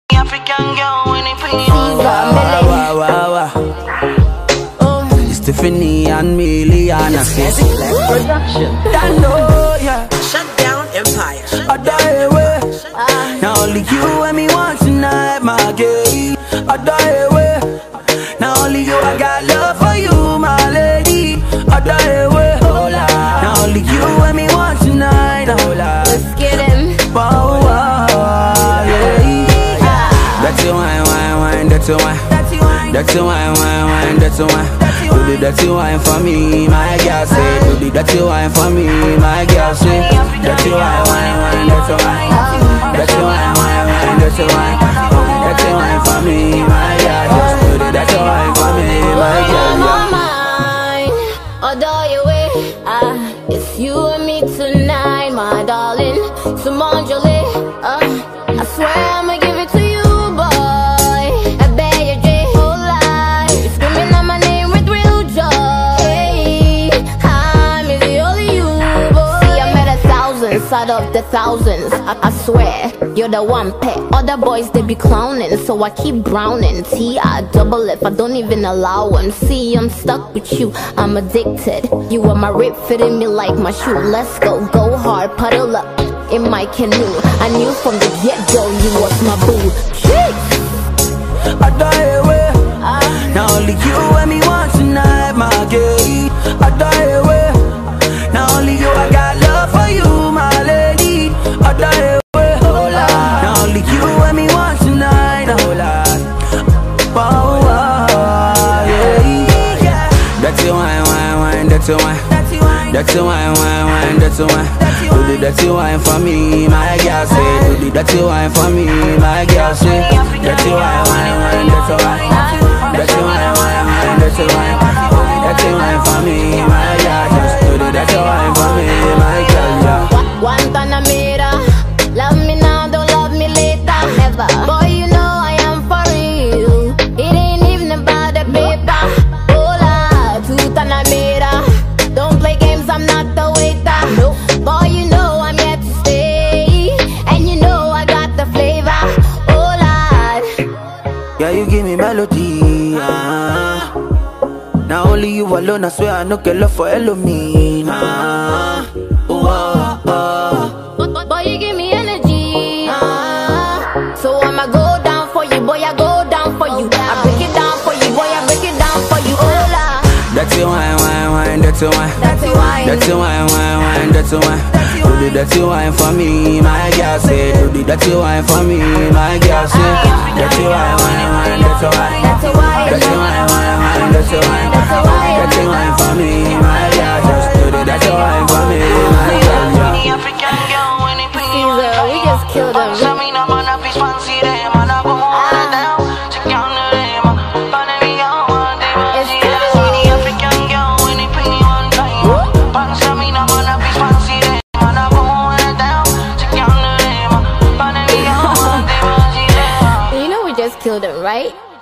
African girl when they put you on. It's Tiffany and Miliana. Production. Dando, yeah. Shut down Empire. I die away. Now only you and me want tonight, my girl. I die away. Now only you, I got love for you, my lady. I die away. Now only you and me want tonight. Let's get him. Wow, yeah. That's your wine, that's your wine. That's your wine, that's your wine. Do the dirty wine for me, my girl say. Do the dirty wine for me, my girl say. Dirty wine, that's your wine. That's your wine, that's your wine. That's your wine for me, my girl. Just do the dirty wine for me, my girl. My mind, adore your way. It's you and me tonight, my darling. Simone Jolie. I swear I'ma give it to you, boy. I bet you J whole life. You're screaming out my name with real joy. Hey, I'm the only you, boy. See, I met 1,000 out of the thousands. I swear, you're the one pet. Other boys, they be clowning, so I keep drowning. T.I. double F, I don't even allow them. See, I'm stuck with you, I'm addicted. You are my rib, fitting me like my shoe. Let's go hard, puddle up in my canoe. I knew from the get-go you was my boo. Jeez. I die away. Now only you and me want tonight, my girl. I die away. Now only you, I got love for you, my lady. I die away. Now only you and me want tonight. Wow, yeah. That's your wine, that's your wine. That's your wine, that's your wine. Do the dirty wine for me, my girl say. Do the dirty wine for me, my girl say. Dirty wine, that's your wine. That's your wine, that's your wine. Dirty wine for me, my girl. Just do the dirty wine for me, my girl, yeah. Guantanamera, love me now, don't love me later. Never. Boy, you know I am for real. It ain't even about the paper. Hola, Guantanamera. Don't play games, I'm not the waiter. Nope. Boy, you know I'm here to stay. And you know I got the flavor. Oh, Lord. Yeah, you give me melody. Now only you alone, I swear I no get love for Elohim. Boy, you give me energy. So I'ma go down for you, boy, I go down for you. I break it down for you, boy, I break it down for you. Oh, Lord. That's your wine, that's your wine. That's your wine. That's your wine, that's your wine. Do the dirty wine for me, my girl say. Do the dirty wine for me, my girl say. Dirty wine, that's your wine. That's your wine. That's your wine, that's your wine. Dirty wine for me, my girl. Just do the dirty wine for me, my girl. African girl when they put you on. Caesar, we just killed him. You know we just killed him, right?